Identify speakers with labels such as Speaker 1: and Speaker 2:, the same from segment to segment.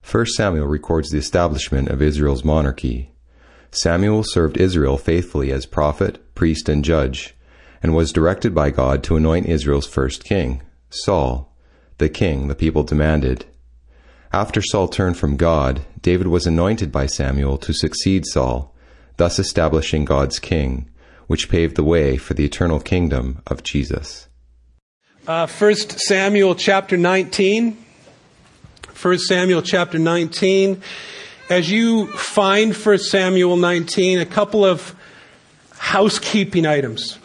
Speaker 1: 1 Samuel records the establishment of Israel's monarchy. Samuel served Israel faithfully as prophet, priest, and judge, and was directed by God to anoint Israel's first king, Saul, the king the people demanded. After Saul turned from God, David was anointed by Samuel to succeed Saul, thus establishing God's king, which paved the way for the eternal kingdom of Jesus.
Speaker 2: 1 Samuel chapter 19. 1 Samuel chapter 19. As you find 1 Samuel 19, a couple of housekeeping items.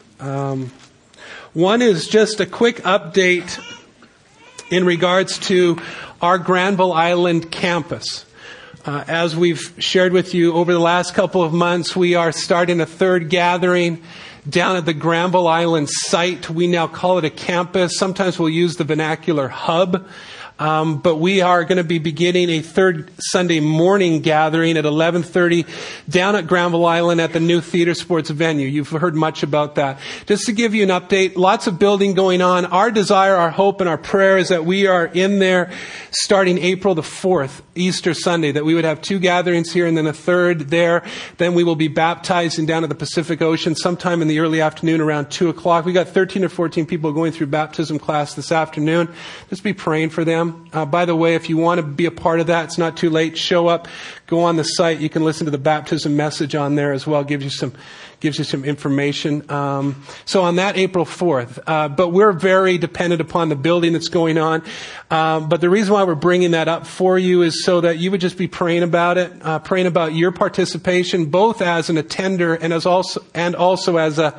Speaker 2: One is just a quick update in regards to our Granville Island campus. As we've shared with you over the last couple of months, we are starting a third gathering down at the Granville Island site. We now call it a campus. Sometimes we'll use the vernacular hub. But we are going to be beginning a third Sunday morning gathering at 11:30 down at Granville Island at the new Theater Sports venue. You've heard much about that. Just to give you an update, lots of building going on. Our desire, our hope, and our prayer is that we are in there starting April the 4th, Easter Sunday, that we would have two gatherings here and then a third there. Then we will be baptizing down at the Pacific Ocean sometime in the early afternoon around 2 o'clock. We got 13 or 14 people going through baptism class this afternoon. Just be praying for them. By the way, if you want to be a part of that, it's not too late. Show up, go on the site. You can listen to the baptism message on there as well. Gives you some information. So on that April 4th, but we're very dependent upon the building that's going on. But the reason why we're bringing that up for you is so that you would just be praying about it, praying about your participation, both as an attender and also as a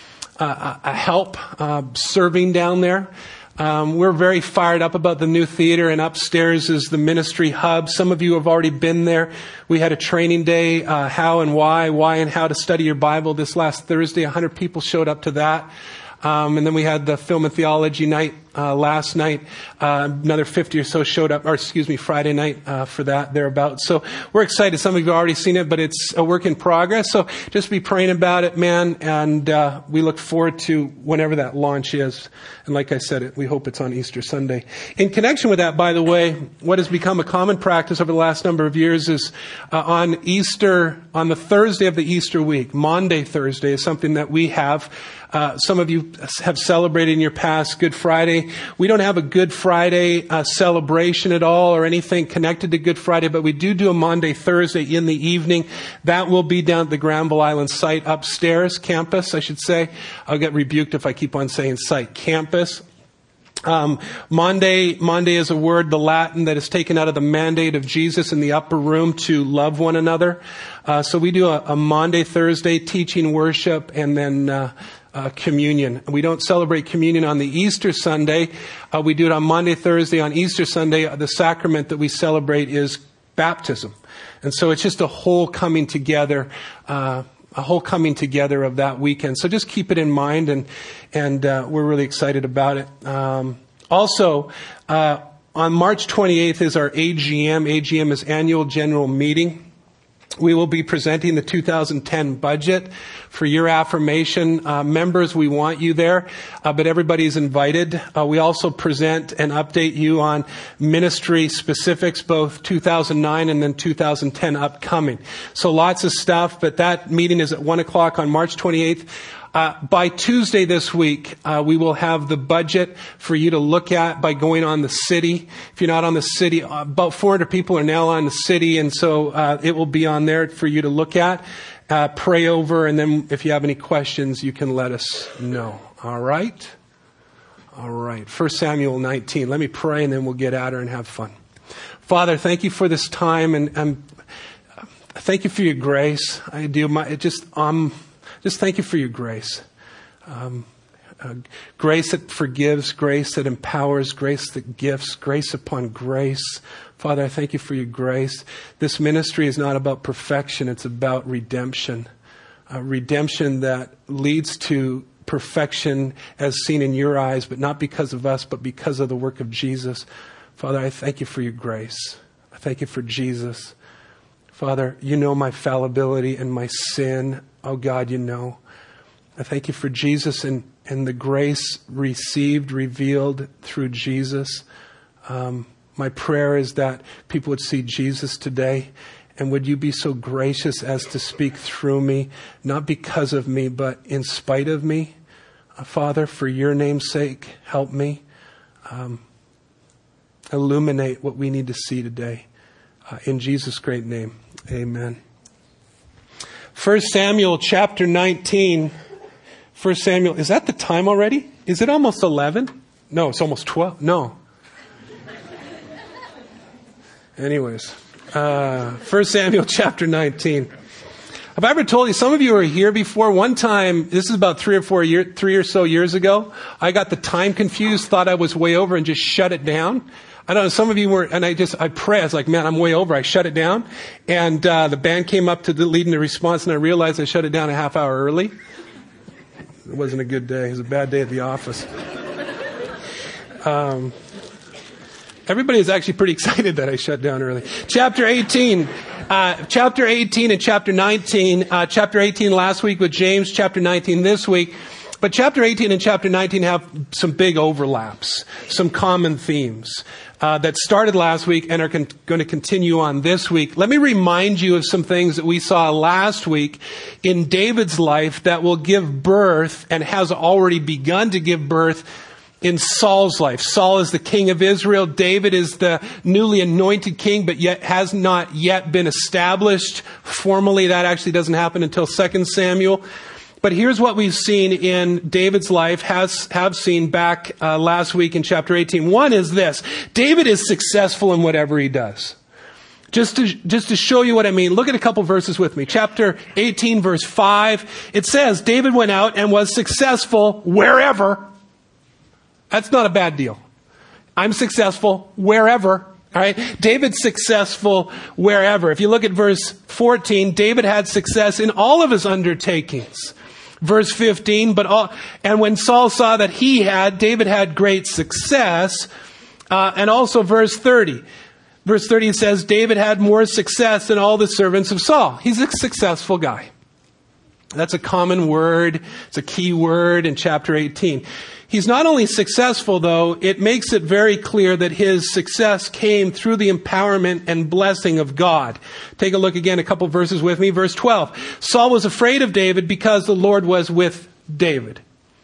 Speaker 2: help serving down there. We're very fired up about the new theater, and upstairs is the ministry hub. Some of you have already been there. We had a training day, how and why and how to study your Bible this last Thursday. 100 people showed up to that. And then we had the film and theology night last night. Another 50 or so showed up, Friday night for that, thereabouts. So we're excited. Some of you have already seen it, but it's a work in progress. So just be praying about it, man. And we look forward to whenever that launch is. And like I said, we hope it's on Easter Sunday. In connection with that, by the way, what has become a common practice over the last number of years is on Easter, on the Thursday of the Easter week, Maundy Thursday is something that we have. Some of you have celebrated in your past Good Friday. We don't have a Good Friday celebration at all or anything connected to Good Friday, but we do a Maundy Thursday in the evening. That will be down at the Granville Island site upstairs, campus, I should say. I'll get rebuked if I keep on saying site, campus. Maundy is a word, the Latin, that is taken out of the mandate of Jesus in the upper room to love one another. So we do a Maundy Thursday teaching, worship, and then communion. We don't celebrate communion on the Easter Sunday. We do it on Maundy Thursday. On Easter Sunday, the sacrament that we celebrate is baptism. And so it's just a whole coming together of that weekend. So just keep it in mind, and we're really excited about it. Also, on March 28th is our AGM. AGM is Annual General Meeting. We will be presenting the 2010 budget for your affirmation. Members, we want you there, but everybody's invited. We also present and update you on ministry specifics, both 2009 and then 2010 upcoming. So lots of stuff, but that meeting is at 1 o'clock on March 28th. By Tuesday this week, we will have the budget for you to look at by going on the city. If you're not on the city, about 400 people are now on the city, and so it will be on there for you to look at, pray over, and then if you have any questions, you can let us know. All right? All right. 1 Samuel 19. Let me pray, and then we'll get at her and have fun. Father, thank you for this time, and thank you for your grace. I do. Just thank you for your grace. Grace that forgives, grace that empowers, grace that gifts, grace upon grace. Father, I thank you for your grace. This ministry is not about perfection. It's about redemption. Redemption that leads to perfection as seen in your eyes, but not because of us, but because of the work of Jesus. Father, I thank you for your grace. I thank you for Jesus. Father, you know my fallibility and my sin. Oh God, you know. I thank you for Jesus and the grace received, revealed through Jesus. My prayer is that people would see Jesus today. And would you be so gracious as to speak through me, not because of me, but in spite of me? Father, for your name's sake, help me. Illuminate what we need to see today. In Jesus' great name, amen. 1 Samuel chapter 19. 1 Samuel, is that the time already? Is it almost 11? No, it's almost 12. No. Anyways, 1 Samuel chapter 19. Have I ever told you, some of you were here before, one time, this is about 3 or so years ago, I got the time confused, thought I was way over and just shut it down. I don't know, some of you were, and I pray, I was like, man, I'm way over. I shut it down. And the band came up to lead in the response, and I realized I shut it down a half hour early. It wasn't a good day. It was a bad day at the office. Everybody is actually pretty excited that I shut down early. Chapter 18 and chapter 19. Chapter 18 last week with James, chapter 19 this week. But chapter 18 and chapter 19 have some big overlaps, some common themes that started last week and are going to continue on this week. Let me remind you of some things that we saw last week in David's life that will give birth and has already begun to give birth in Saul's life. Saul is the king of Israel. David is the newly anointed king, but yet has not yet been established formally. That actually doesn't happen until 2 Samuel. But here's what we've seen in David's life, have seen back last week in chapter 18. One is this: David is successful in whatever he does. Just to show you what I mean, look at a couple verses with me. Chapter 18, verse 5. It says, David went out and was successful wherever. That's not a bad deal. I'm successful wherever. All right. David's successful wherever. If you look at verse 14, David had success in all of his undertakings. Verse 15, and when Saul saw that David had great success, and also verse 30. Verse 30 says, David had more success than all the servants of Saul. He's a successful guy. That's a common word. It's a key word in chapter 18. He's not only successful, though, it makes it very clear that his success came through the empowerment and blessing of God. Take a look again, a couple verses with me. Verse 12. Saul was afraid of David because the Lord was with David.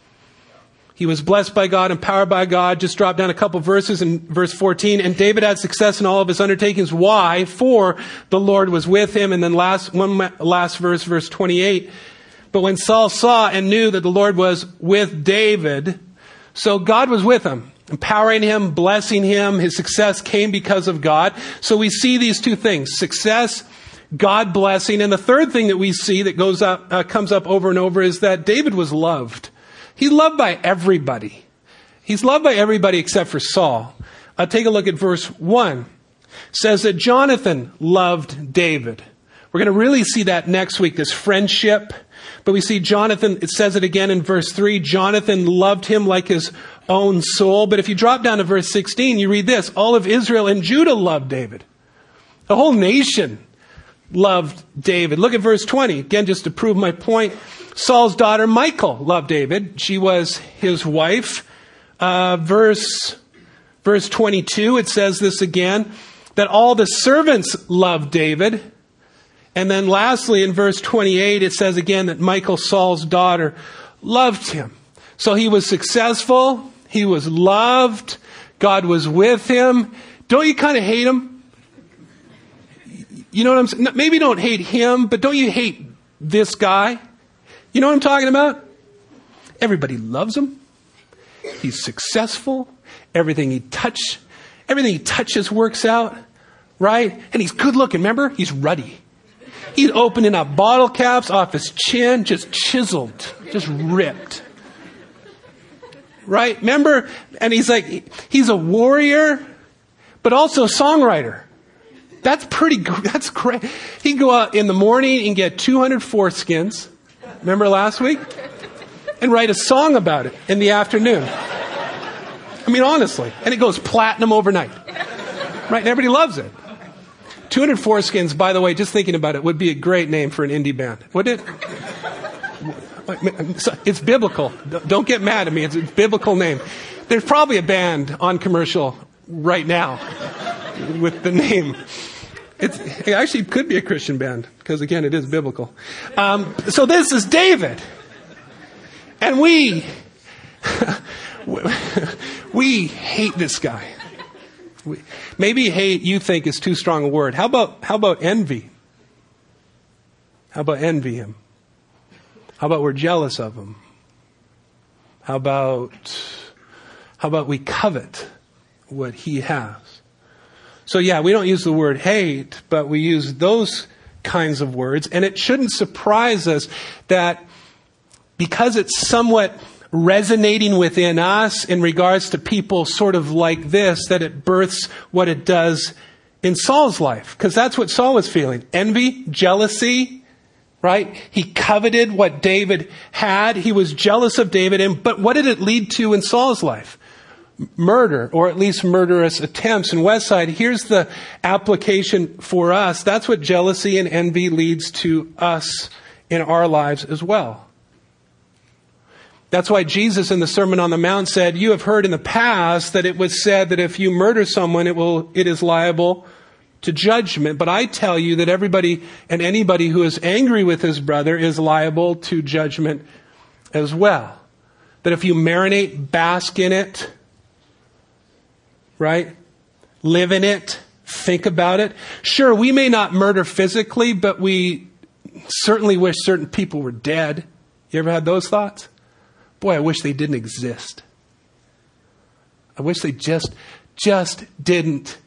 Speaker 2: He was blessed by God, empowered by God. Just drop down a couple verses in verse 14. And David had success in all of his undertakings. Why? For the Lord was with him. And then one last verse, verse 28. But when Saul saw and knew that the Lord was with David, so God was with him, empowering him, blessing him. His success came because of God. So we see these two things: success, God blessing. And the third thing that we see that comes up over and over is that David was loved. He's loved by everybody. He's loved by everybody except for Saul. Take a look at verse 1. It says that Jonathan loved David. We're going to really see that next week, this friendship. But we see Jonathan, it says it again in verse 3, Jonathan loved him like his own soul. But if you drop down to verse 16, you read this: all of Israel and Judah loved David. The whole nation loved David. Look at verse 20. Again, just to prove my point. Saul's daughter Michal loved David. She was his wife. Verse 22, it says this again, that all the servants loved David. And then lastly, in verse 28, it says again that Michal, Saul's daughter, loved him. So he was successful. He was loved. God was with him. Don't you kind of hate him? You know what I'm saying? Maybe don't hate him, but don't you hate this guy? You know what I'm talking about? Everybody loves him. He's successful. Everything he touches works out, right? And he's good looking. Remember? He's ruddy. He's opening up bottle caps off his chin, just chiseled, just ripped. Right? Remember? And he's a warrior, but also a songwriter. That's great. He'd go out in the morning and get 200 foreskins. Remember last week? And write a song about it in the afternoon. I mean, honestly. And it goes platinum overnight. Right? And everybody loves it. 200 foreskins, by the way, just thinking about it, would be a great name for an indie band, wouldn't it? It's biblical. Don't get mad at me. It's a biblical name. There's probably a band on commercial right now with the name. It actually could be a Christian band, because again, it is biblical. So this is David. And we hate this guy. Maybe hate, you think, is too strong a word. How about envy? How about envy him? How about we're jealous of him? How about we covet what he has? So yeah, we don't use the word hate, but we use those kinds of words. And it shouldn't surprise us that because it's somewhat resonating within us in regards to people sort of like this, that it births what it does in Saul's life. Because that's what Saul was feeling. Envy, jealousy, right? He coveted what David had. He was jealous of David. But what did it lead to in Saul's life? Murder, or at least murderous attempts. And Westside, here's the application for us. That's what jealousy and envy leads to us in our lives as well. That's why Jesus in the Sermon on the Mount said, you have heard in the past that it was said that if you murder someone, it is liable to judgment. But I tell you that everybody and anybody who is angry with his brother is liable to judgment as well. That if you marinate, bask in it, right? Live in it. Think about it. Sure, we may not murder physically, but we certainly wish certain people were dead. You ever had those thoughts? Boy, I wish they didn't exist. I wish they just didn't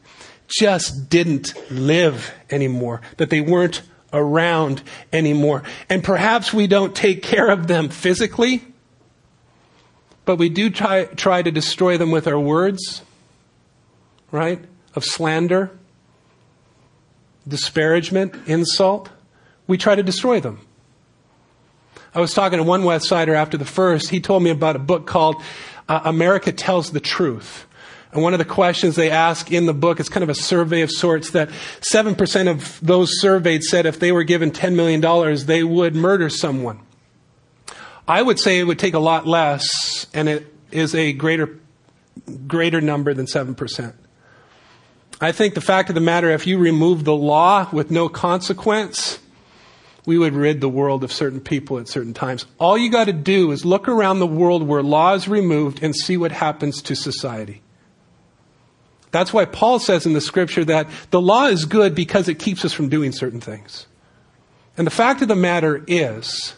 Speaker 2: live anymore. That they weren't around anymore. And perhaps we don't take care of them physically, but we do try to destroy them with our words, right? Of slander, disparagement, insult. We try to destroy them. I was talking to one Westsider after the first. He told me about a book called America Tells the Truth. And one of the questions they ask in the book, it's kind of a survey of sorts, that 7% of those surveyed said if they were given $10 million, they would murder someone. I would say it would take a lot less, and it is a greater number than 7%. I think the fact of the matter, if you remove the law with no consequence, we would rid the world of certain people at certain times. All you got to do is look around the world where law is removed and see what happens to society. That's why Paul says in the scripture that the law is good because it keeps us from doing certain things. And the fact of the matter is,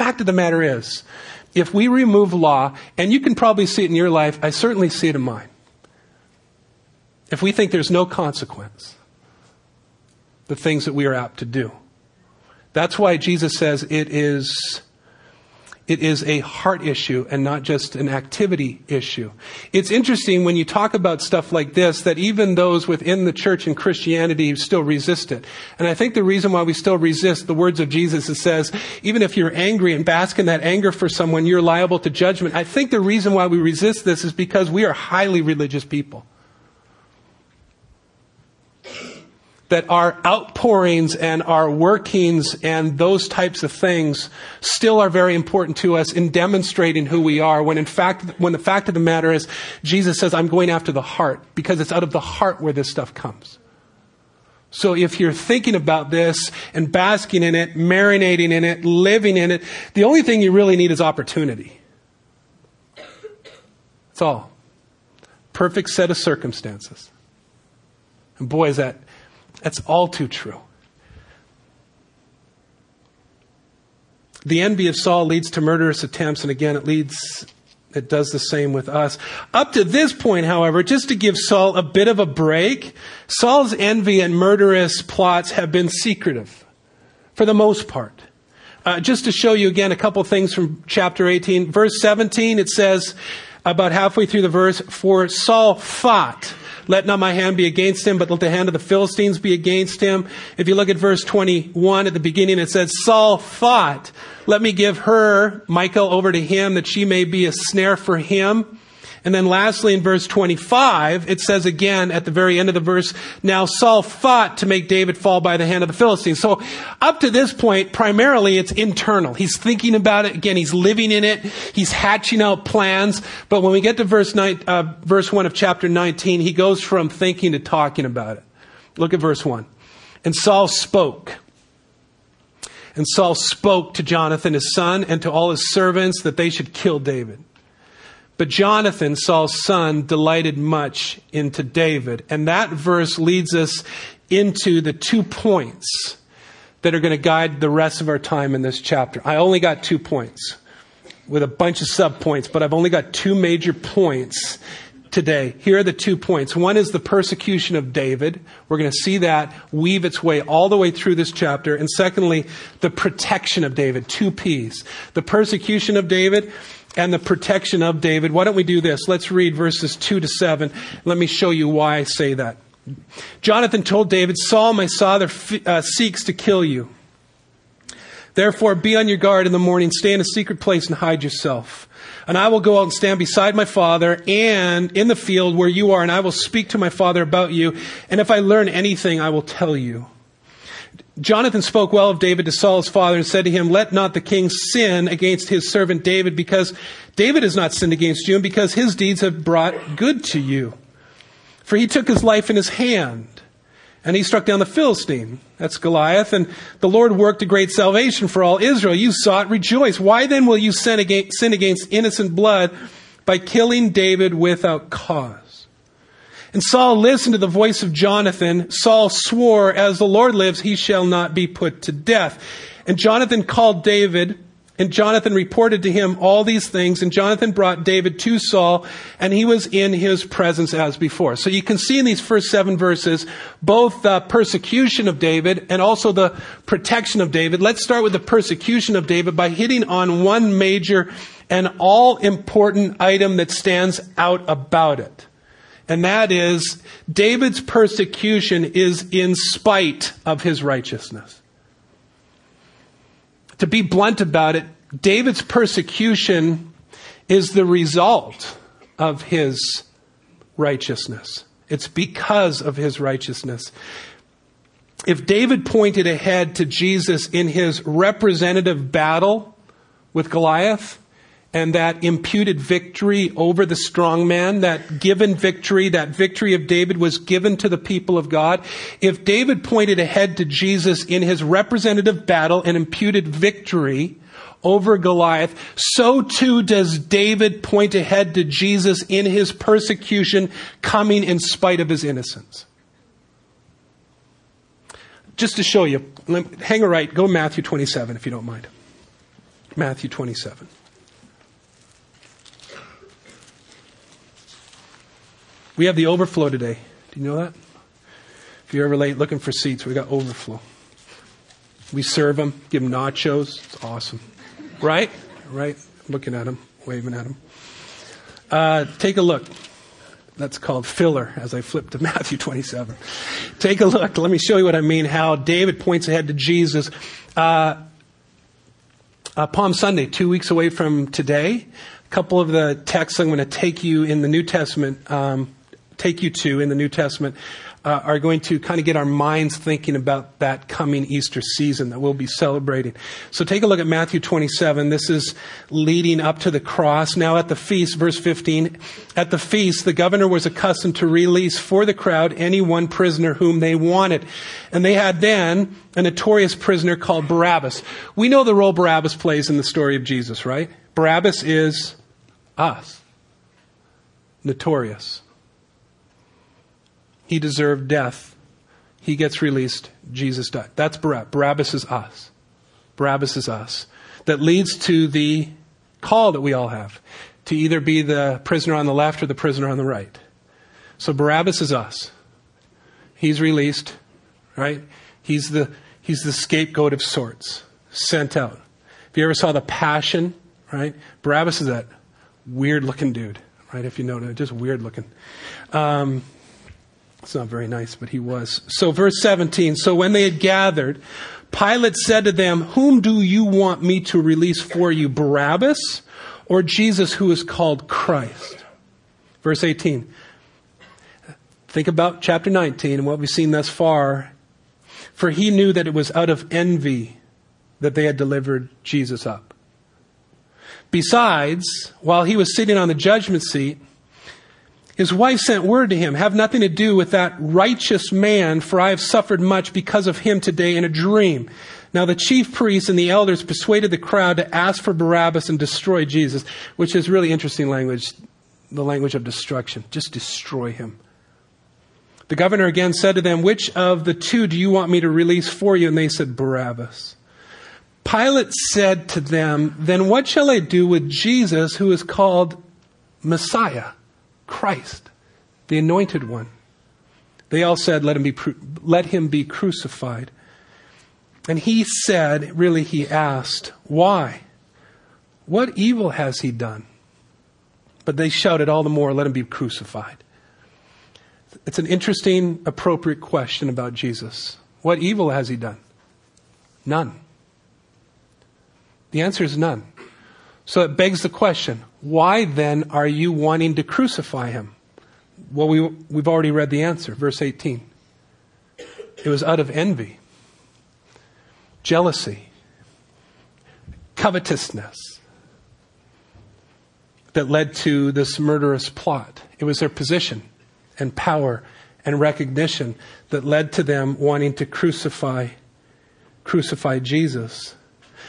Speaker 2: if we remove law, and you can probably see it in your life, I certainly see it in mine. If we think there's no consequence, the things that we are apt to do. That's why Jesus says it is a heart issue and not just an activity issue. It's interesting when you talk about stuff like this, that even those within the church and Christianity still resist it. And I think the reason why we still resist the words of Jesus, it says, even if you're angry and bask in that anger for someone, you're liable to judgment. I think the reason why we resist this is because we are highly religious people. That our outpourings and our workings and those types of things still are very important to us in demonstrating who we are, when the fact of the matter is, Jesus says, I'm going after the heart, because it's out of the heart where this stuff comes. So if you're thinking about this and basking in it, marinating in it, living in it, the only thing you really need is opportunity. That's all. Perfect set of circumstances. And boy, that's all too true. The envy of Saul leads to murderous attempts, and again, it does the same with us. Up to this point, however, just to give Saul a bit of a break, Saul's envy and murderous plots have been secretive, for the most part. Just to show you again a couple things from chapter 18. Verse 17, it says, about halfway through the verse, for Saul fought. Let not my hand be against him, but let the hand of the Philistines be against him. If you look at verse 21 at the beginning, it says, Saul fought. Let me give her, Michal, over to him, that she may be a snare for him. And then lastly, in verse 25, it says again at the very end of the verse, now Saul fought to make David fall by the hand of the Philistines. So up to this point, primarily it's internal. He's thinking about it. Again, he's living in it. He's hatching out plans. But when we get to verse 1 of chapter 19, he goes from thinking to talking about it. Look at verse 1. And Saul spoke. And Saul spoke to Jonathan, his son, and to all his servants that they should kill David. But Jonathan, Saul's son, delighted much into David. And that verse leads us into the 2 points that are going to guide the rest of our time in this chapter. I only got 2 points with a bunch of sub-points, but I've only got 2 major points today. Here are the 2 points. One is the persecution of David. We're going to see that weave its way all the way through this chapter. And secondly, the protection of David. 2 P's. The persecution of David and the protection of David. Why don't we do this? Let's read verses 2 to 7. Let me show you why I say that. Jonathan told David, Saul, my father, seeks to kill you. Therefore, be on your guard in the morning. Stay in a secret place and hide yourself. And I will go out and stand beside my father and in the field where you are, and I will speak to my father about you. And if I learn anything, I will tell you. Jonathan spoke well of David to Saul's father and said to him, let not the king sin against his servant David, because David has not sinned against you, and because his deeds have brought good to you. For he took his life in his hand, and he struck down the Philistine. That's Goliath. And the Lord worked a great salvation for all Israel. You saw it, rejoice. Why then will you sin against innocent blood by killing David without cause? And Saul listened to the voice of Jonathan. Saul swore, as the Lord lives, he shall not be put to death. And Jonathan called David, and Jonathan reported to him all these things. And Jonathan brought David to Saul, and he was in his presence as before. So you can see in these first 7 verses, both the persecution of David and also the protection of David. Let's start with the persecution of David by hitting on one major and all-important item that stands out about it. And that is, David's persecution is in spite of his righteousness. To be blunt about it, David's persecution is the result of his righteousness. It's because of his righteousness. If David pointed ahead to Jesus in his representative battle with Goliath, and that imputed victory over the strong man, that given victory, that victory of David was given to the people of God. If David pointed ahead to Jesus in his representative battle and imputed victory over Goliath, so too does David point ahead to Jesus in his persecution coming in spite of his innocence. Just to show you, hang a right, go Matthew 27 if you don't mind. Matthew 27. We have the overflow today. Do you know that? If you're ever late looking for seats, we got overflow. We serve them, give them nachos. It's awesome. Right? Right? Looking at them, waving at them. Take a look. That's called filler as I flip to Matthew 27. Take a look. Let me show you what I mean, how David points ahead to Jesus. Palm Sunday, 2 weeks away from today. A couple of the texts I'm going to take you in the New Testament, in the New Testament, are going to kind of get our minds thinking about that coming Easter season that we'll be celebrating. So take a look at Matthew 27. This is leading up to the cross. Now at the feast, verse 15, at the feast, the governor was accustomed to release for the crowd any one prisoner whom they wanted. And they had then a notorious prisoner called Barabbas. We know the role Barabbas plays in the story of Jesus, right? Barabbas is us. Notorious. He deserved death. He gets released. Jesus died. That's Barabbas. Barabbas is us. Barabbas is us. That leads to the call that we all have to either be the prisoner on the left or the prisoner on the right. So Barabbas is us. He's released, right? He's the scapegoat of sorts, sent out. If you ever saw The Passion, right? Barabbas is that weird looking dude, right? If you know, just weird looking. It's not very nice, but he was. So verse 17, so when they had gathered, Pilate said to them, whom do you want me to release for you, Barabbas or Jesus who is called Christ? Verse 18, think about chapter 19 and what we've seen thus far. For he knew that it was out of envy that they had delivered Jesus up. Besides, while he was sitting on the judgment seat, His wife sent word to him, have nothing to do with that righteous man, for I have suffered much because of him today in a dream. Now the chief priests and the elders persuaded the crowd to ask for Barabbas and destroy Jesus, which is really interesting language, the language of destruction. Just destroy him. The governor again said to them, which of the two do you want me to release for you? And they said, Barabbas. Pilate said to them, then what shall I do with Jesus, who is called Messiah? Christ, the anointed one. They all said, let him be crucified. And he said, really he asked, why? What evil has he done? But they shouted all the more, let him be crucified. It's an interesting, appropriate question about Jesus. What evil has he done? None. The answer is none. So it begs the question, why then are you wanting to crucify him? Well, we've already read the answer, verse 18. It was out of envy, jealousy, covetousness that led to this murderous plot. It was their position and power and recognition that led to them wanting to crucify Jesus.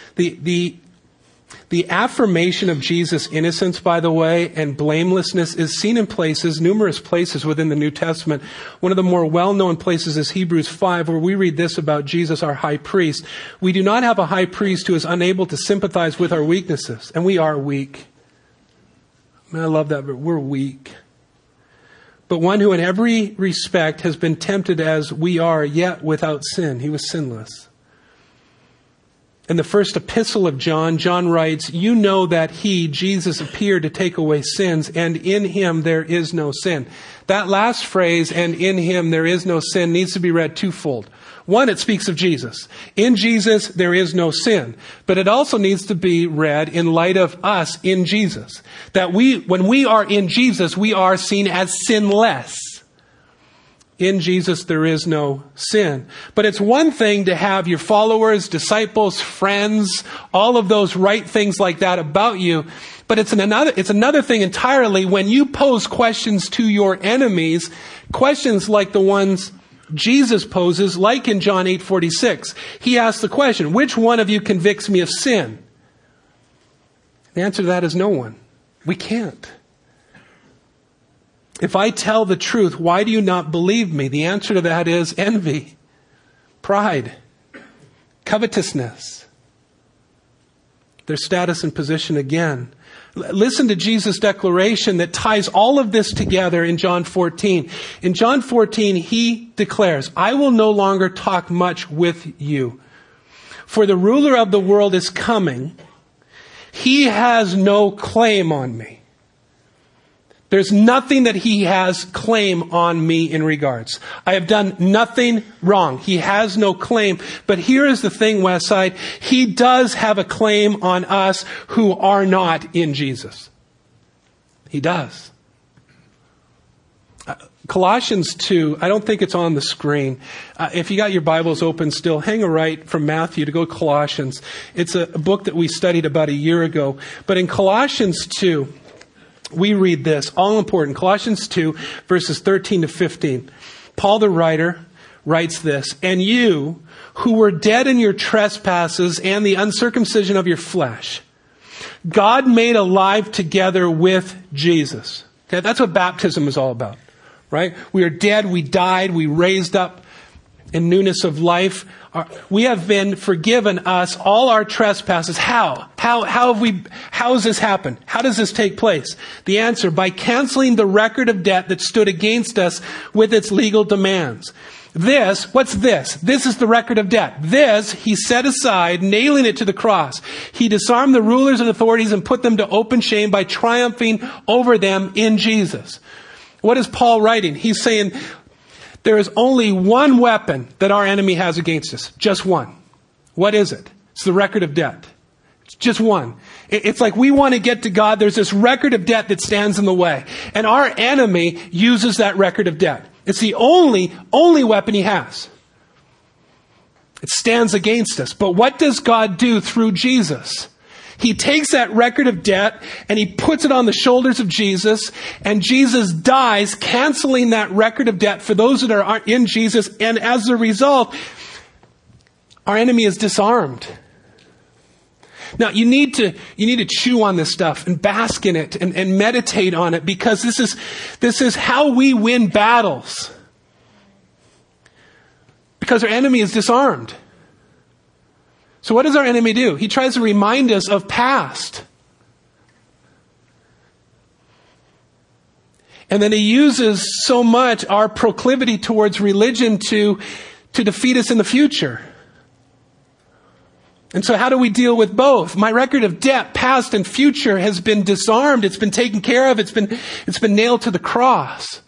Speaker 2: The affirmation of Jesus' innocence, by the way, and blamelessness is seen in numerous places within the New Testament. One of the more well-known places is Hebrews 5, where we read this about Jesus, our high priest. We do not have a high priest who is unable to sympathize with our weaknesses, and we are weak. I love that, but we're weak. But one who in every respect has been tempted as we are, yet without sin. He was sinless. In the first epistle of John, John writes, you know that he, Jesus, appeared to take away sins, and in him there is no sin. That last phrase, and in him there is no sin, needs to be read twofold. One, it speaks of Jesus. In Jesus, there is no sin. But it also needs to be read in light of us in Jesus. That when we are in Jesus, we are seen as sinless. In Jesus, there is no sin. But it's one thing to have your followers, disciples, friends, all of those right things like that about you. But it's another thing entirely when you pose questions to your enemies, questions like the ones Jesus poses, like in John 8:46. He asks the question, which one of you convicts me of sin? The answer to that is no one. We can't. If I tell the truth, why do you not believe me? The answer to that is envy, pride, covetousness. Their status and position again. Listen to Jesus' declaration that ties all of this together in John 14. In John 14, he declares, I will no longer talk much with you, for the ruler of the world is coming. He has no claim on me. There's nothing that he has claim on me in regards. I have done nothing wrong. He has no claim. But here is the thing, Westside. He does have a claim on us who are not in Jesus. He does. Colossians 2, I don't think it's on the screen. If you got your Bibles open still, hang a right from Matthew to go to Colossians. It's a book that we studied about a year ago. But in Colossians 2, we read this, all important, Colossians 2, verses 13 to 15. Paul the writer writes this, and you who were dead in your trespasses and the uncircumcision of your flesh, God made alive together with Jesus. Okay, that's what baptism is all about, right? We are dead, we died, we raised up in newness of life. We have been forgiven us all our trespasses. How has this happened? How does this take place? The answer, by canceling the record of debt that stood against us with its legal demands. What's this? This is the record of debt. This, he set aside, nailing it to the cross. He disarmed the rulers and authorities and put them to open shame by triumphing over them in Jesus. What is Paul writing? He's saying, there is only one weapon that our enemy has against us. Just one. What is it? It's the record of debt. It's just one. It's like we want to get to God. There's this record of debt that stands in the way. And our enemy uses that record of debt. It's the only weapon he has. It stands against us. But what does God do through Jesus? He takes that record of debt and he puts it on the shoulders of Jesus, and Jesus dies, canceling that record of debt for those that are in Jesus. And as a result, our enemy is disarmed. Now, you need to chew on this stuff and bask in it and meditate on it, because this is how we win battles. Because our enemy is disarmed. So what does our enemy do? He tries to remind us of past. And then he uses so much our proclivity towards religion to defeat us in the future. And so how do we deal with both? My record of debt, past and future, has been disarmed. It's been taken care of. It's been nailed to the cross.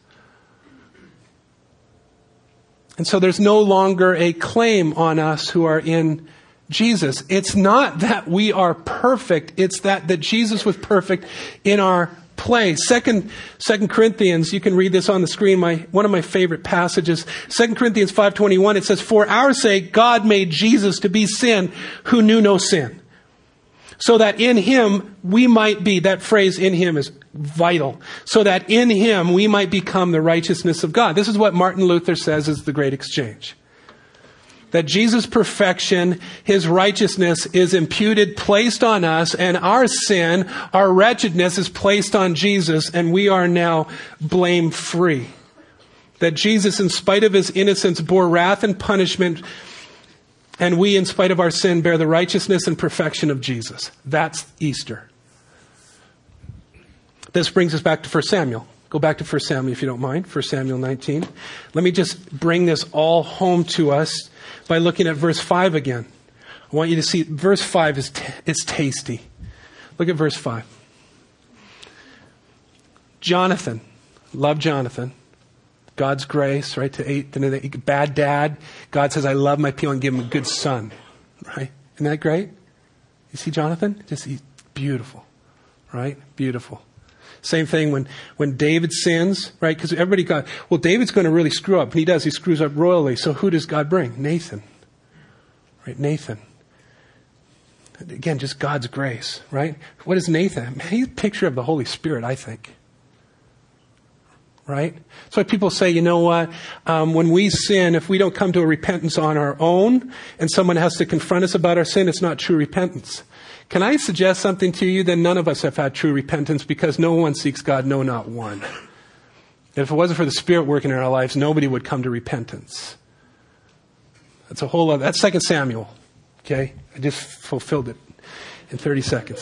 Speaker 2: And so there's no longer a claim on us who are in Jesus. It's not that we are perfect. It's that Jesus was perfect in our place. Second Corinthians, you can read this on the screen, one of my favorite passages. 2 Corinthians 5:21, it says, "For our sake God made Jesus to be sin who knew no sin, so that in him we might be," that phrase "in him" is vital, "so that in him we might become the righteousness of God." This is what Martin Luther says is the great exchange. That Jesus' perfection, his righteousness is imputed, placed on us, and our sin, our wretchedness is placed on Jesus, and we are now blame-free. That Jesus, in spite of his innocence, bore wrath and punishment, and we, in spite of our sin, bear the righteousness and perfection of Jesus. That's Easter. This brings us back to 1 Samuel. Go back to 1 Samuel if you don't mind, 1 Samuel 19. Let me just bring this all home to us by looking at verse 5 again. I want you to see verse 5 is tasty. Look at verse 5. Jonathan, love Jonathan. God's grace, right? To bad dad. God says, "I love my people," and give him a good son. Right? Isn't that great? You see Jonathan? He's beautiful. Right? Beautiful. Same thing when David sins, right? Because everybody got, well, David's going to really screw up. And he does. He screws up royally. So who does God bring? Nathan. Right? Nathan. Again, just God's grace, right? What is Nathan? Man, he's a picture of the Holy Spirit, I think. Right? So people say, you know what? When we sin, if we don't come to a repentance on our own and someone has to confront us about our sin, it's not true repentance. Can I suggest something to you? Then none of us have had true repentance, because no one seeks God, no, not one. And if it wasn't for the Spirit working in our lives, nobody would come to repentance. That's a whole other, that's 2 Samuel. Okay? I just fulfilled it in 30 seconds.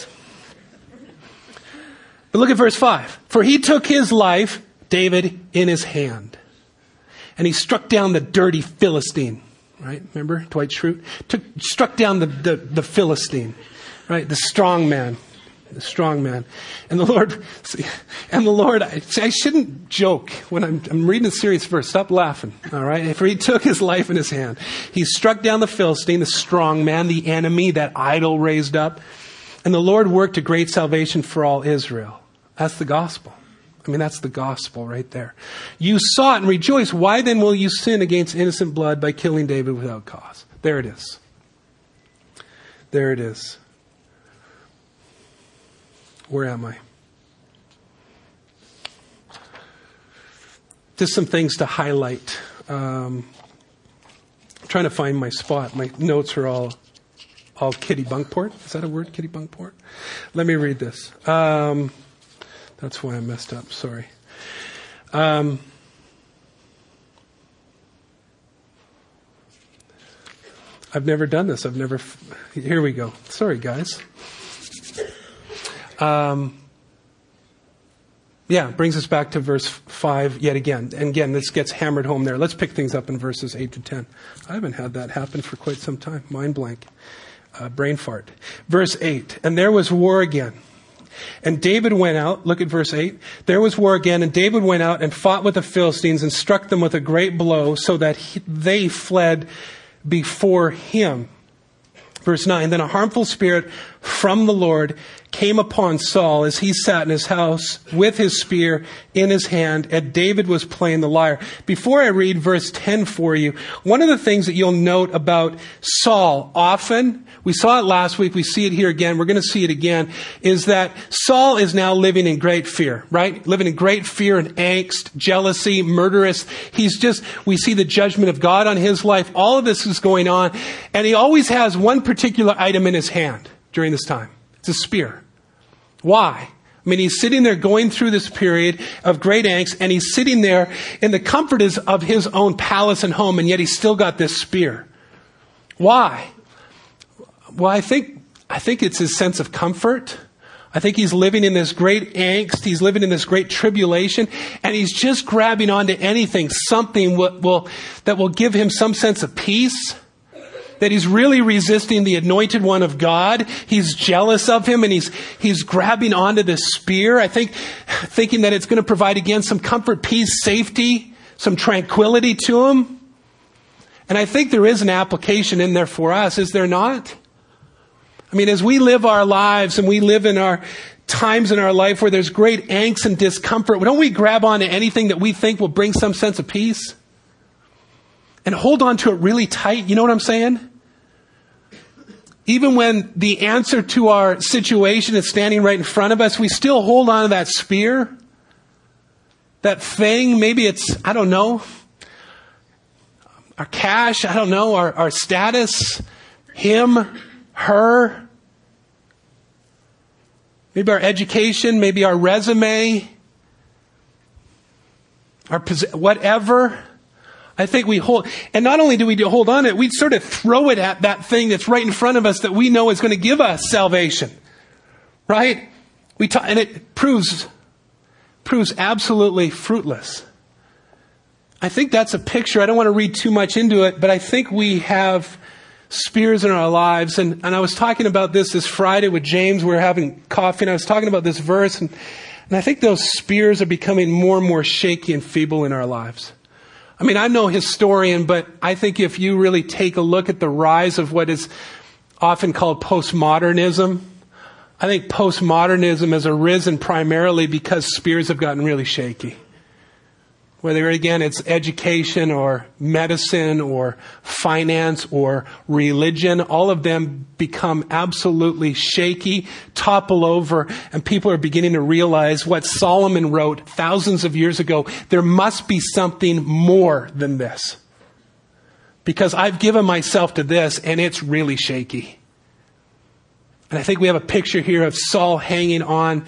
Speaker 2: But look at verse 5. "For he took his life," David, "in his hand, and he struck down the dirty Philistine." Right? Remember Dwight Schrute? Struck down the Philistine. Right, the strong man. And the Lord, I shouldn't joke when I'm reading a serious verse. Stop laughing, all right? For he took his life in his hand. He struck down the Philistine, the strong man, the enemy, that idol raised up. And the Lord worked a great salvation for all Israel. That's the gospel. I mean, that's the gospel right there. "You saw it and rejoiced. Why then will you sin against innocent blood by killing David without cause?" There it is. There it is. Where am I? Just some things to highlight. I'm trying to find my spot. My notes are all Kitty Bunkport. Is that a word, Kitty Bunkport? Let me read this. That's why I messed up. Sorry. I've never done this. Here we go. Sorry, guys. Brings us back to verse 5 yet again. And again, this gets hammered home there. Let's pick things up in verses 8 to 10. I haven't had that happen for quite some time. Mind blank. Brain fart. Verse 8. "And there was war again. And David went out," look at verse 8. "There was war again, and David went out and fought with the Philistines and struck them with a great blow, so that they fled before him." Verse 9, "Then a harmful spirit from the Lord came upon Saul as he sat in his house with his spear in his hand, and David was playing the lyre. Before I read verse 10 for you, one of the things that you'll note about Saul often, we saw it last week, we see it here again, we're going to see it again, is that Saul is now living in great fear, right? Living in great fear and angst, jealousy, murderous. We see the judgment of God on his life. All of this is going on, and he always has one particular item in his hand during this time. It's a spear. Why? I mean, he's sitting there going through this period of great angst, and he's sitting there in the comfort of his own palace and home, and yet he's still got this spear. Why? Well, I think it's his sense of comfort. I think he's living in this great angst. He's living in this great tribulation, and he's just grabbing onto anything, something that will give him some sense of peace. That he's really resisting the anointed one of God. He's jealous of him, and he's grabbing onto this spear. I think, thinking that it's going to provide again some comfort, peace, safety, some tranquility to him. And I think there is an application in there for us, is there not? I mean, as we live our lives and we live in our times in our life where there's great angst and discomfort, don't we grab onto anything that we think will bring some sense of peace? And hold on to it really tight. You know what I'm saying? Even when the answer to our situation is standing right in front of us, we still hold on to that spear. That thing, maybe it's, I don't know, our cash, I don't know, our status, him, her, maybe our education, maybe our resume, our whatever. I think we hold, and not only do we hold on to it, we sort of throw it at that thing that's right in front of us that we know is going to give us salvation. Right? And it proves absolutely fruitless. I think that's a picture. I don't want to read too much into it, but I think we have spears in our lives. And I was talking about this Friday with James. We were having coffee, and I was talking about this verse. And I think those spears are becoming more and more shaky and feeble in our lives. I mean, I'm no historian, but I think if you really take a look at the rise of what is often called postmodernism, I think postmodernism has arisen primarily because spears have gotten really shaky. Whether, again, it's education or medicine or finance or religion, all of them become absolutely shaky, topple over, and people are beginning to realize what Solomon wrote thousands of years ago. There must be something more than this. Because I've given myself to this, and it's really shaky. And I think we have a picture here of Saul hanging on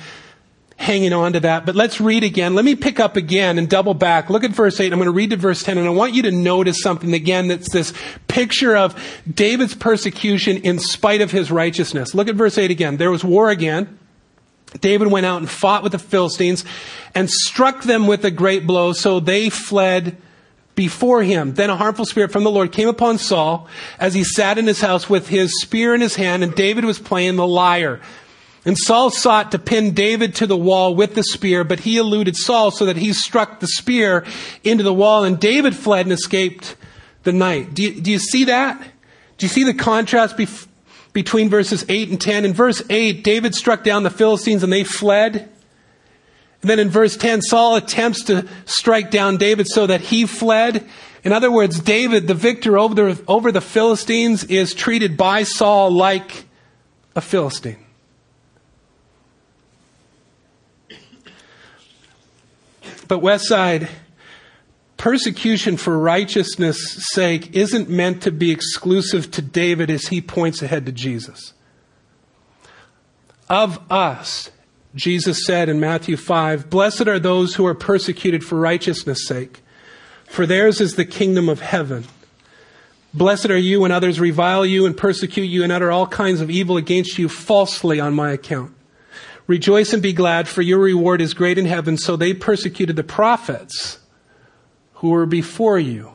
Speaker 2: to that. But let's read again. Let me pick up again and double back. Look at verse 8. I'm going to read to verse 10. And I want you to notice something again. That's this picture of David's persecution in spite of his righteousness. Look at verse 8 again. There was war again. David went out and fought with the Philistines and struck them with a great blow. So they fled before him. Then a harmful spirit from the Lord came upon Saul as he sat in his house with his spear in his hand, and David was playing the lyre. And Saul sought to pin David to the wall with the spear, but he eluded Saul so that he struck the spear into the wall, and David fled and escaped the night. Do you see that? Do you see the contrast between verses 8 and 10? In verse 8, David struck down the Philistines and they fled. And then in verse 10, Saul attempts to strike down David so that he fled. In other words, David, the victor over the Philistines, is treated by Saul like a Philistine. But Westside, persecution for righteousness' sake isn't meant to be exclusive to David as he points ahead to Jesus. Of us, Jesus said in Matthew 5, "Blessed are those who are persecuted for righteousness' sake, for theirs is the kingdom of heaven. Blessed are you when others revile you and persecute you and utter all kinds of evil against you falsely on my account. Rejoice and be glad, for your reward is great in heaven. So they persecuted the prophets who were before you."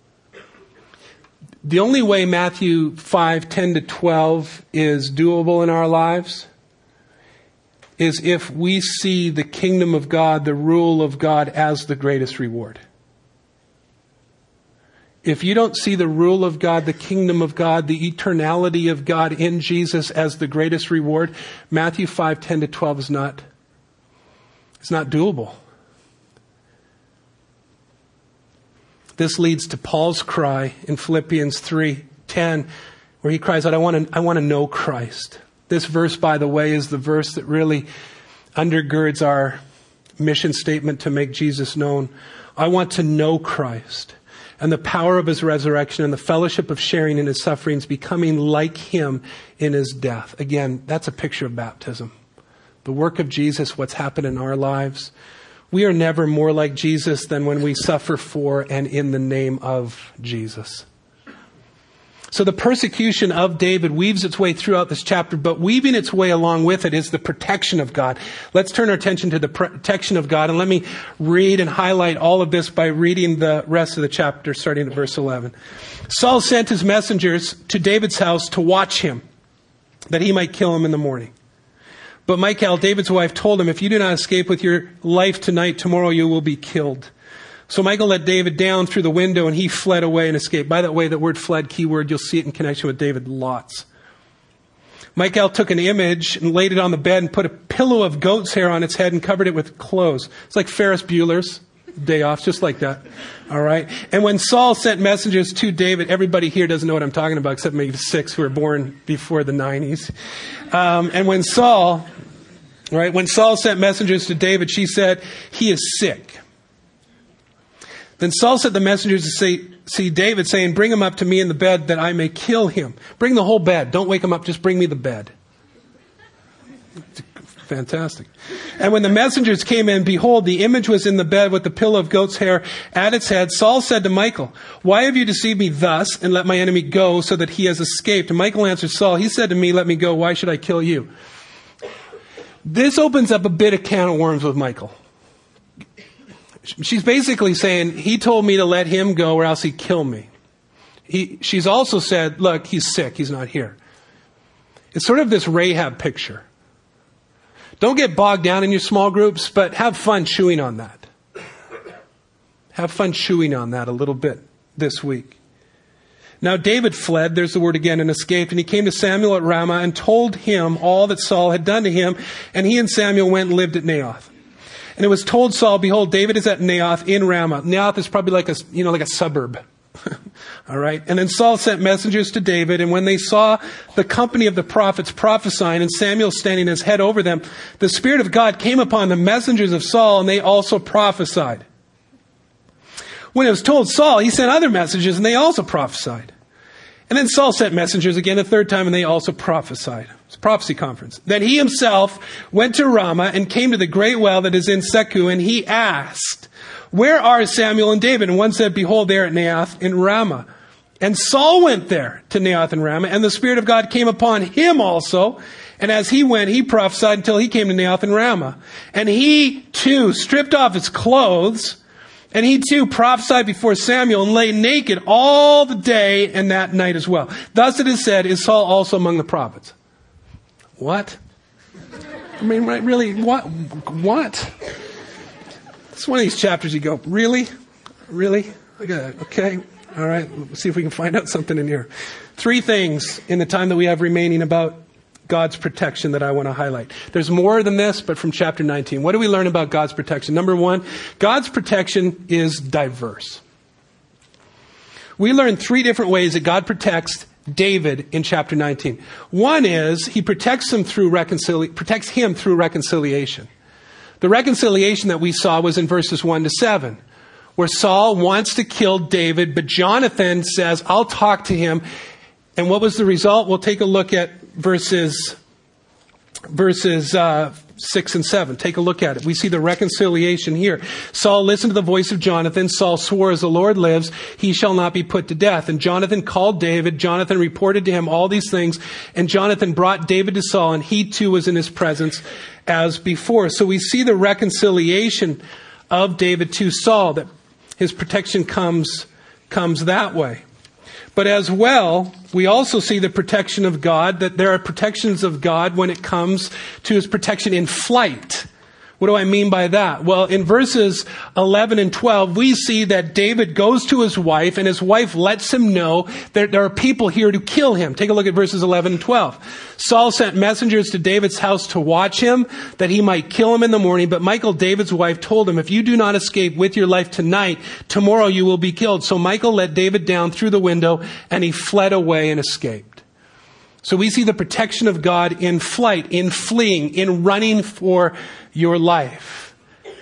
Speaker 2: The only way Matthew 5:10 to 12 is doable in our lives is if we see the kingdom of God, the rule of God, as the greatest reward. if you don't see the rule of God, the kingdom of God, the eternality of God in Jesus as the greatest reward, Matthew 5:10-12 is not doable. This leads to Paul's cry in Philippians 3:10, where he cries out, I want to know Christ. This verse, by the way, is the verse that really undergirds our mission statement to make Jesus known. I want to know Christ and the power of his resurrection and the fellowship of sharing in his sufferings, becoming like him in his death. Again, that's a picture of baptism. The work of Jesus, what's happened in our lives. We are never more like Jesus than when we suffer for and in the name of Jesus. So the persecution of David weaves its way throughout this chapter, but weaving its way along with it is the protection of God. Let's turn our attention to the protection of God, and let me read and highlight all of this by reading the rest of the chapter, starting at verse 11. Saul sent his messengers to David's house to watch him, that he might kill him in the morning. But Michal, David's wife, told him, if you do not escape with your life tonight, tomorrow you will be killed. So Michal let David down through the window, and he fled away and escaped. By the way, that word fled, keyword, you'll see it in connection with David lots. Michal took an image and laid it on the bed and put a pillow of goat's hair on its head and covered it with clothes. It's like Ferris Bueller's Day Off, just like that. All right. And when Saul sent messengers to David, everybody here doesn't know what I'm talking about except maybe the 6 who were born before the 90s. And when Saul sent messengers to David, she said, he is sick. Then Saul sent the messengers to see David, saying, bring him up to me in the bed that I may kill him. Bring the whole bed. Don't wake him up. Just bring me the bed. Fantastic. And when the messengers came in, behold, the image was in the bed with the pillow of goat's hair at its head. Saul said to Michal, why have you deceived me thus and let my enemy go so that he has escaped? And Michal answered Saul, he said to me, let me go. Why should I kill you? This opens up a bit of can of worms with Michal. She's basically saying, he told me to let him go or else he'd kill me. She's also said, look, he's sick. He's not here. It's sort of this Rahab picture. Don't get bogged down in your small groups, but have fun chewing on that. Have fun chewing on that a little bit this week. Now David fled, there's the word again, and escaped, and he came to Samuel at Ramah and told him all that Saul had done to him, and he and Samuel went and lived at Naioth. And it was told Saul, behold, David is at Naioth in Ramah. Naioth is probably like a suburb. All right. And then Saul sent messengers to David, and when they saw the company of the prophets prophesying and Samuel standing as head over them, the Spirit of God came upon the messengers of Saul, and they also prophesied. When it was told Saul, he sent other messengers, and they also prophesied. And then Saul sent messengers again a third time, and they also prophesied. It's a prophecy conference. Then he himself went to Ramah and came to the great well that is in Seku, and he asked, where are Samuel and David? And one said, behold, they are at Naioth in Ramah. And Saul went there to Naioth in Ramah, and the Spirit of God came upon him also. And as he went, he prophesied until he came to Naioth in Ramah. And he too stripped off his clothes, and he too prophesied before Samuel and lay naked all the day and that night as well. Thus it is said, is Saul also among the prophets? What? I mean, really, what? It's one of these chapters you go, really? Really? Okay. All right. Let's see if we can find out something in here. 3 things in the time that we have remaining about God's protection that I want to highlight. There's more than this, but from chapter 19. What do we learn about God's protection? Number 1, God's protection is diverse. We learn 3 different ways that God protects David in chapter 19. One is he protects him through reconciliation. The reconciliation that we saw was in verses 1-7, where Saul wants to kill David, but Jonathan says, I'll talk to him. And what was the result? We'll take a look at verses 6 and 7. Take a look at it. We see the reconciliation here. Saul listened to the voice of Jonathan. Saul swore, as the Lord lives, he shall not be put to death. And Jonathan called David. Jonathan reported to him all these things. And Jonathan brought David to Saul, and he too was in his presence as before. So we see the reconciliation of David to Saul, that his protection comes that way. But as well, we also see the protection of God, that there are protections of God when it comes to his protection in flight, What do I mean by that? Well, in verses 11 and 12, we see that David goes to his wife, and his wife lets him know that there are people here to kill him. Take a look at verses 11 and 12. Saul sent messengers to David's house to watch him, that he might kill him in the morning. But Michal, David's wife, told him, if you do not escape with your life tonight, tomorrow you will be killed. So Michal let David down through the window, and he fled away and escaped. So we see the protection of God in flight, in fleeing, in running for your life.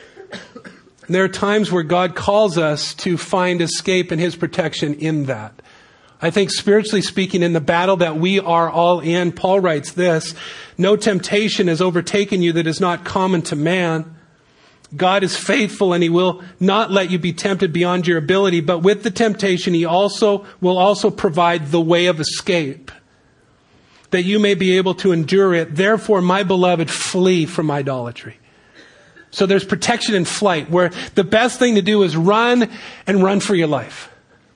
Speaker 2: And there are times where God calls us to find escape and his protection in that. I think spiritually speaking, in the battle that we are all in, Paul writes this, no temptation has overtaken you that is not common to man. God is faithful and he will not let you be tempted beyond your ability, but with the temptation he will also provide the way of escape, that you may be able to endure it. Therefore, my beloved, flee from idolatry. So there's protection in flight, where the best thing to do is run and run for your life.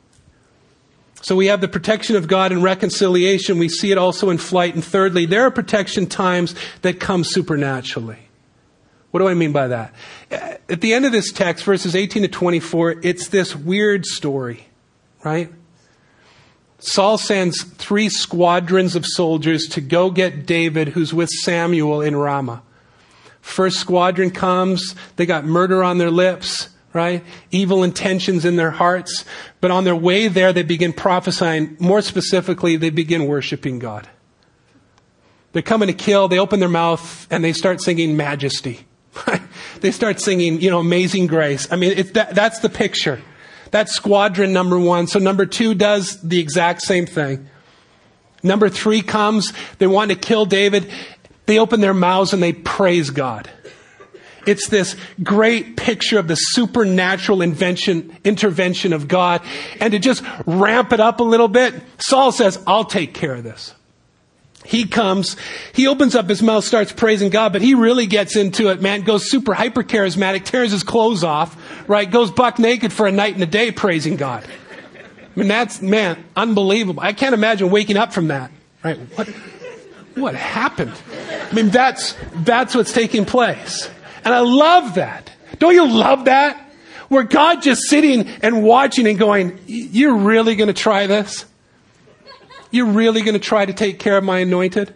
Speaker 2: So we have the protection of God in reconciliation. We see it also in flight. And thirdly, there are protection times that come supernaturally. What do I mean by that? At the end of this text, verses 18 to 24, it's this weird story, right? Saul sends 3 squadrons of soldiers to go get David, who's with Samuel in Ramah. First squadron comes, they got murder on their lips, right? Evil intentions in their hearts. But on their way there, they begin prophesying. More specifically, they begin worshiping God. They're coming to kill. They open their mouth and they start singing Majesty. They start singing, Amazing Grace. I mean, that's the picture. That's squadron number 1. So number 2 does the exact same thing. Number 3 comes. They want to kill David. They open their mouths and they praise God. It's this great picture of the supernatural intervention of God. And to just ramp it up a little bit, Saul says, I'll take care of this. He comes, he opens up his mouth, starts praising God, but he really gets into it, man, goes super hyper charismatic, tears his clothes off, right? Goes buck naked for a night and a day praising God. I mean, that's, unbelievable. I can't imagine waking up from that, right? What happened? I mean, that's what's taking place. And I love that. Don't you love that? Where God just sitting and watching and going, you're really going to try this? You're really going to try to take care of my anointed?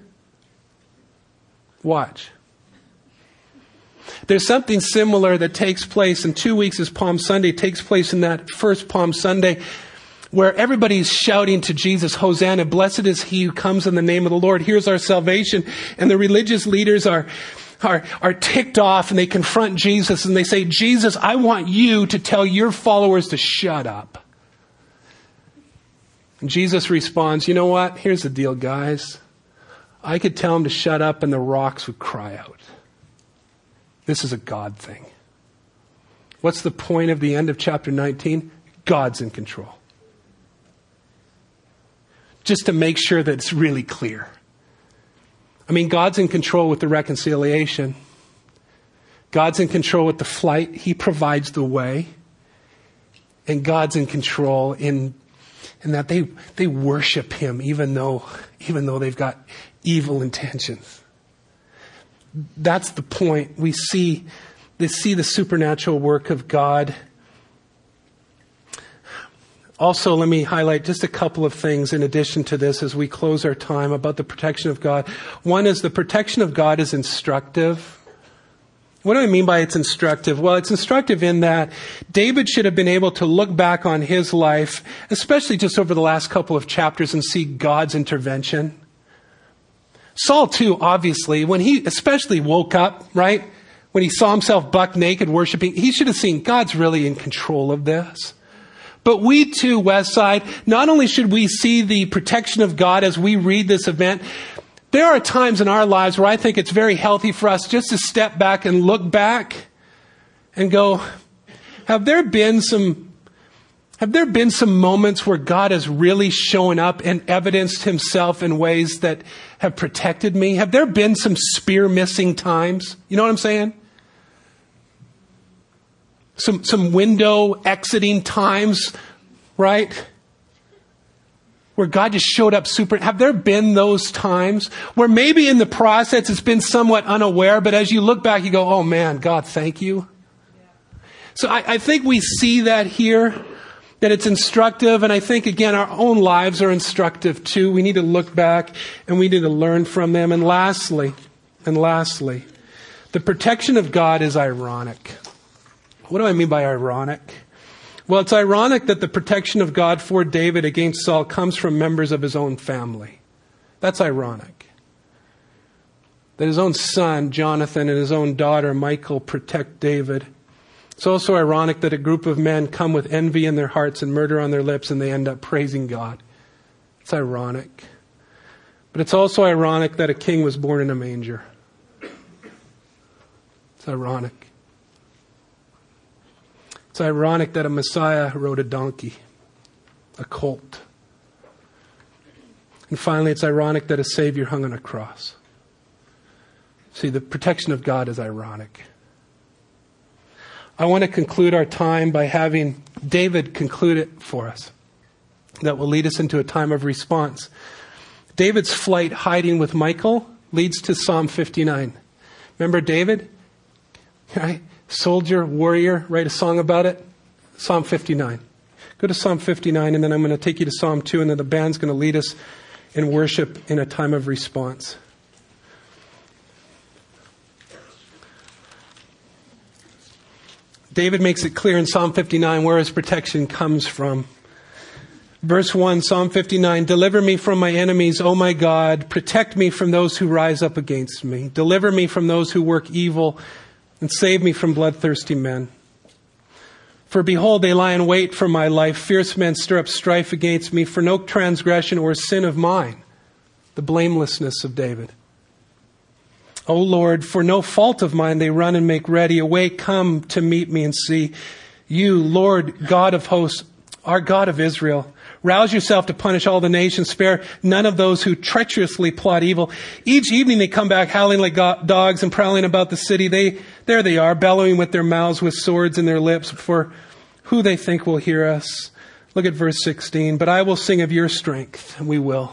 Speaker 2: Watch. There's something similar that takes place in 2 weeks is Palm Sunday. It takes place in that first Palm Sunday where everybody's shouting to Jesus, Hosanna, blessed is he who comes in the name of the Lord. Here's our salvation. And the religious leaders are ticked off and they confront Jesus and they say, Jesus, I want you to tell your followers to shut up. And Jesus responds, you know what? Here's the deal, guys. I could tell them to shut up and the rocks would cry out. This is a God thing. What's the point of the end of chapter 19? God's in control. Just to make sure that it's really clear. I mean, God's in control with the reconciliation. God's in control with the flight. He provides the way. And God's in control in that they worship him even though they've got evil intentions. That's the point. They see the supernatural work of God. Also, let me highlight just a couple of things in addition to this as we close our time about the protection of God. One is the protection of God is instructive. What do I mean by it's instructive? Well, it's instructive in that David should have been able to look back on his life, especially just over the last couple of chapters, and see God's intervention. Saul too, obviously, when he especially woke up, right? When he saw himself buck naked worshiping, he should have seen God's really in control of this. But we too, Westside, not only should we see the protection of God as we read this event, there are times in our lives where I think it's very healthy for us just to step back and look back and go, have there been some moments where God has really shown up and evidenced himself in ways that have protected me? Have there been some spear missing times? You know what I'm saying? Some window exiting times, right? where God just showed up super? Have there been those times where maybe in the process it's been somewhat unaware, but as you look back, you go, oh man, God, thank you. So I think we see that here, that it's instructive. And I think, again, our own lives are instructive too. We need to look back and we need to learn from them. And lastly, the protection of God is ironic. What do I mean by ironic? Well, it's ironic that the protection of God for David against Saul comes from members of his own family. That's ironic. That his own son, Jonathan, and his own daughter, Michal, protect David. It's also ironic that a group of men come with envy in their hearts and murder on their lips, and they end up praising God. It's ironic. But it's also ironic that a king was born in a manger. It's ironic. It's ironic that a Messiah rode a donkey, a colt. And finally, it's ironic that a Savior hung on a cross. See, the protection of God is ironic. I want to conclude our time by having David conclude it for us. That will lead us into a time of response. David's flight hiding with Michal leads to Psalm 59. Remember David? Right? Soldier, warrior, write a song about it. Psalm 59. Go to Psalm 59, and then I'm going to take you to Psalm 2, and then the band's going to lead us in worship in a time of response. David makes it clear in Psalm 59 where his protection comes from. Verse 1, Psalm 59, deliver me from my enemies, O my God. Protect me from those who rise up against me. Deliver me from those who work evil, and save me from bloodthirsty men. For behold, they lie in wait for my life. Fierce men stir up strife against me, for no transgression or sin of mine. The blamelessness of David. O Lord, for no fault of mine they run and make ready. Away, come to meet me and see. You, Lord, God of hosts, our God of Israel, rouse yourself to punish all the nations. Spare none of those who treacherously plot evil. Each evening they come back howling like dogs and prowling about the city. There they are, bellowing with their mouths, with swords in their lips, for who they think will hear us. Look at verse 16. But I will sing of your strength, and we will.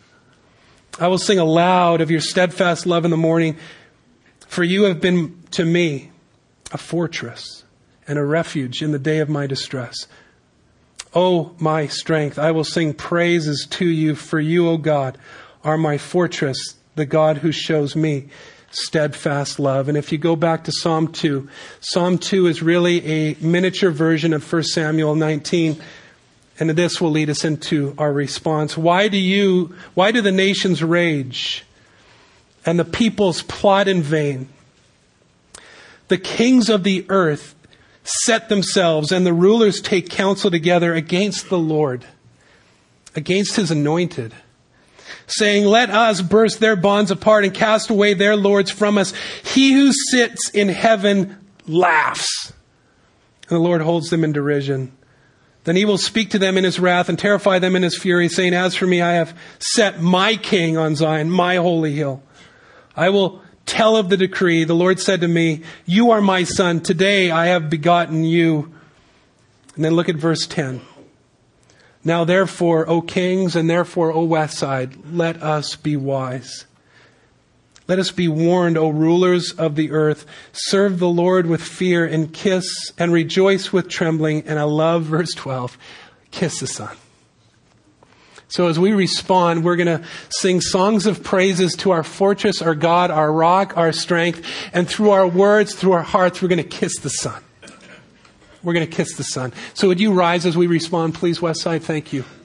Speaker 2: I will sing aloud of your steadfast love in the morning, for you have been to me a fortress and a refuge in the day of my distress. O my strength, I will sing praises to you, for you, O God, are my fortress, the God who shows me steadfast love. And if you go back to Psalm 2, Psalm 2 is really a miniature version of 1 Samuel 19. And this will lead us into our response. Why do the nations rage and the peoples plot in vain? The kings of the earth set themselves, and the rulers take counsel together against the Lord, against his anointed, saying, let us burst their bonds apart and cast away their lords from us. He who sits in heaven laughs, and the Lord holds them in derision. Then he will speak to them in his wrath and terrify them in his fury, saying, as for me, I have set my king on Zion, my holy hill. I will tell of the decree. The Lord said to me, you are my son. Today I have begotten you. And then look at verse 10. Now therefore, O kings, and therefore, O west side, let us be wise. Let us be warned, O rulers of the earth. Serve the Lord with fear and kiss and rejoice with trembling. And I love verse 12. Kiss the Son. So as we respond, we're going to sing songs of praises to our fortress, our God, our rock, our strength. And through our words, through our hearts, we're going to kiss the Son. We're going to kiss the Son. So would you rise as we respond, please, Westside? Thank you.